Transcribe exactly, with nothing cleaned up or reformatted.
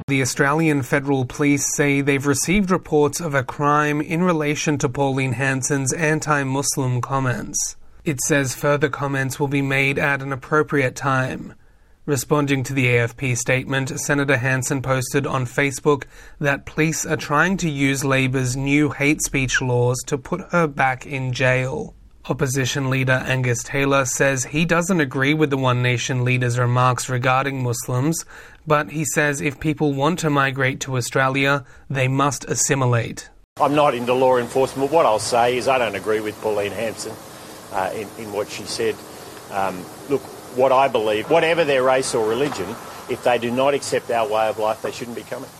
The Australian Federal Police say they've received reports of a crime in relation to Pauline Hanson's anti-Muslim comments. It says further comments will be made at an appropriate time. Responding to the A F P statement, Senator Hanson posted on Facebook that police are trying to use Labor's new hate speech laws to put her back in jail. Opposition leader Angus Taylor says he doesn't agree with the One Nation leader's remarks regarding Muslims, but he says if people want to migrate to Australia, they must assimilate. I'm not into law enforcement. What I'll say is I don't agree with Pauline Hanson uh, in, in what she said. Um, look, what I believe, whatever their race or religion, if they do not accept our way of life, they shouldn't be coming.